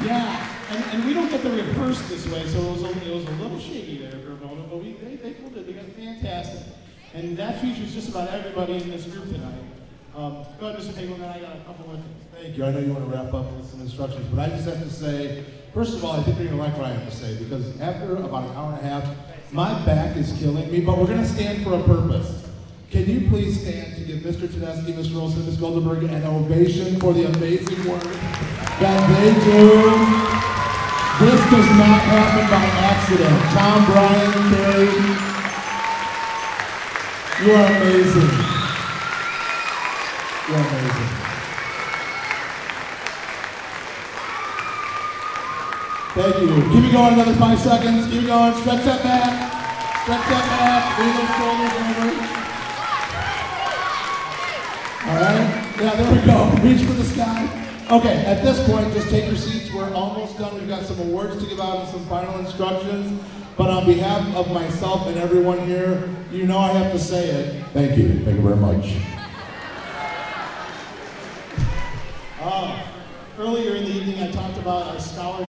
Yeah, and we don't get to rehearse this way, so it was a little shaky there for a moment, but they pulled it. They got fantastic. And that features just about everybody in this group tonight. Go ahead, Mr. Pagel, I got a couple more things. Thank you. I know you want to wrap up with some instructions, but I just have to say, first of all, I think you're going to like what I have to say, because after about an hour and a half, my back is killing me, but we're going to stand for a purpose. Can you please stand to give Mr. Tedeschi, Ms. Rolson, Ms. Goldenberg an ovation for the amazing work that they do? This does not happen by accident. Tom, Brian, Carrie, you are amazing. You're amazing. Thank you. Keep it going another 5 seconds. Keep it going. Stretch that back. Stretch that back. Lean those shoulders over. All right? Yeah, there we go. Reach for the sky. Okay, at this point, just take your seats. We're almost done. We've got some awards to give out and some final instructions. But on behalf of myself and everyone here, you know I have to say it. Thank you. Thank you very much. Earlier in the evening, I talked about our scholar